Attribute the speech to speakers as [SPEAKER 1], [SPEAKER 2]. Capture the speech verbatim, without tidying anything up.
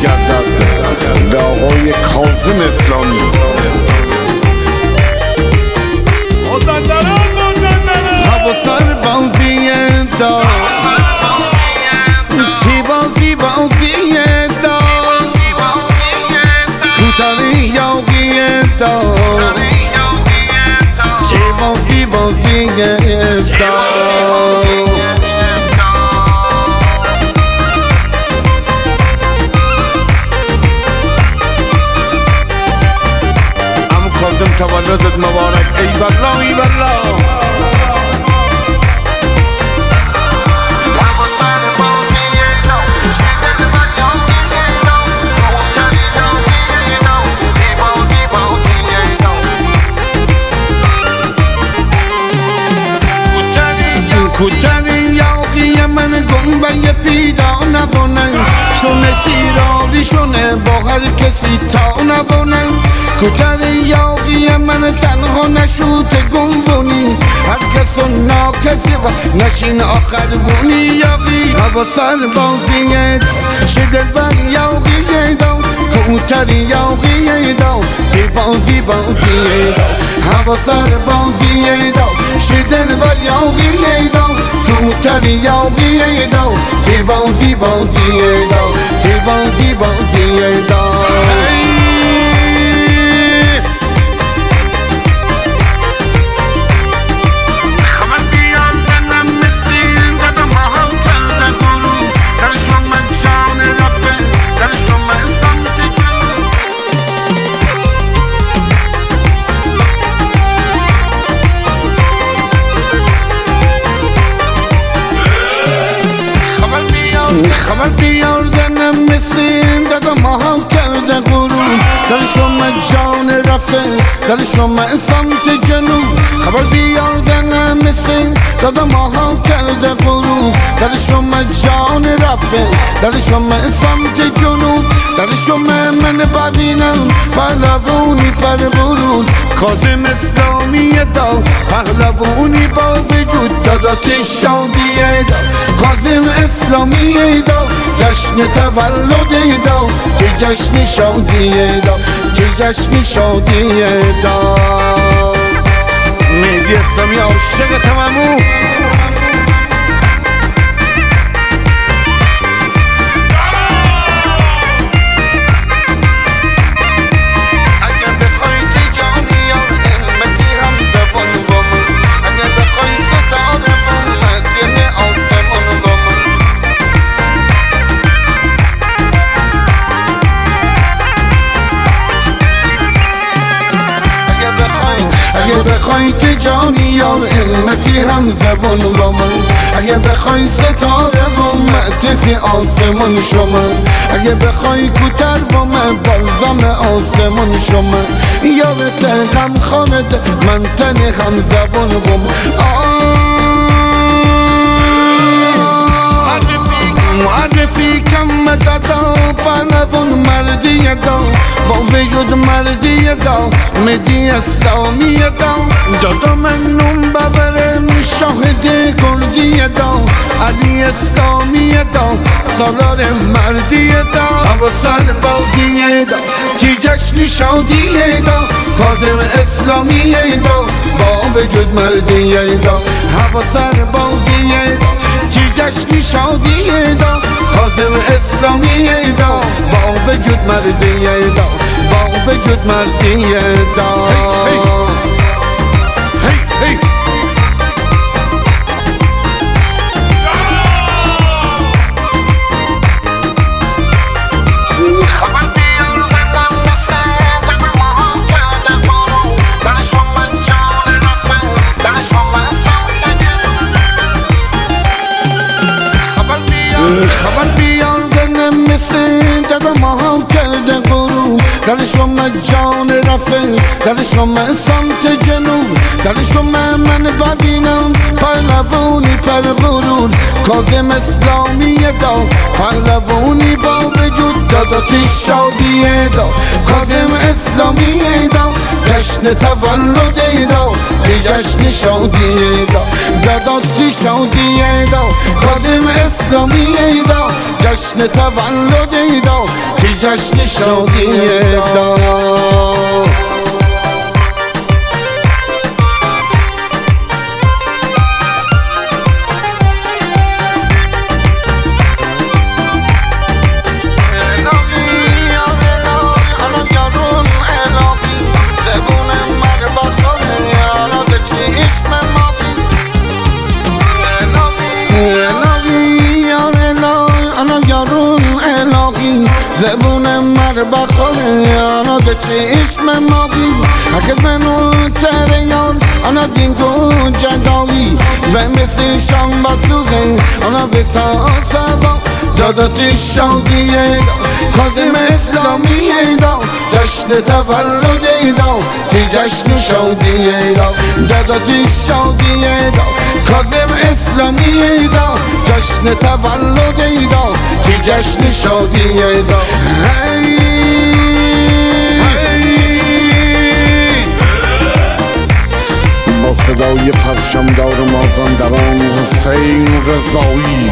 [SPEAKER 1] برگردد به آقای کاظم اسلامی.
[SPEAKER 2] مازندران مازندران
[SPEAKER 1] حواسر بازی دا چی بازی بازی دا کوتاری یاقی دا چی بازی بازی دا ام کاظم تولدت مبارک ای والله ای والله. کوتری یاقی من گنبه پیدا نبونن شونه تیراری شونه با هر کسی تا نبونن. کوتری یاقی من تنها نشود گنبونی هر کسو ناکسی و نشین آخر بونی یاقی. هوا سر بازیت شدل بر یاقی دو کوتری یاقی دو تی بازی بازی دو. هوا سر بازی دو شدل بر یاقی دو کوتری یاقی دو تی بازی بازی دو تی بازی بازی دو. خبر بیاردنم مثل دادا ماها کرده غرور در شما جان رفه در شما سمت جنوب. خبر بیاردنم مثل دادا ماها کرده غرور در شما جان رفه در شما سمت جنوب. در شما من ببینم پهلوانی پر غرور کاظم اسلامی دا پهلوانی با وجود دادات شادیه دا کاظم اسلامی دا جشن تولد دا که جشن شادیه دا که جشن شادیه دا. مهدی اسلامی عاشق تمامو بخوای که جانی یا امتی هم زبان با من. اگه بخوای ستاره با معتفی آسمان شما. اگه بخوای کوتر با من بالزم آسمان شما. یادت غم خانت من تن هم زبان با من. معرفی کم دادا پهلوان مردی دا با وجود مردی دا مهدی اسلامی دا دادا من نوم ببرم شاهد گردی دا علی اسلامی دا سالار مردی دا. هوا سر بازی دا کی جشن شادی دا کاظم اسلامی دا با وجود مردی دا. هوا سر بازی دا کی جشن شادی دا کاظم اسلامی دا با وجود مردی دا با وجود مردی دا. خبر بیاردنم مثل دادا ماها کرده غرور در شما جان رفه در شما سمت جنوب. در شما من ببینم پهلوانی پر غرور کاظم اسلامی دا پهلوانی با وجود دادات شادیه دا کاظم اسلامی دا جشن تولد دا جشن شادیه دا دادات شادیه دا کاظم اسلامی دا جشن تولد دا جشن شادی دار. زبون مر بخوره آنا ده چشم ماقی هرگز منو تریان آنا دینگو جداوی و مثل شام بسوزه آنا به تا سبا دادات شادیه دا کاظم اسلامیه دا جشن تولده دا تی جشن شادیه دا دادات شادیه دا کاظم اسلامیه دا جشن تولده دا تی جشن شادیه دا. هی با صدای پرشمدار مازندران حسین رضایی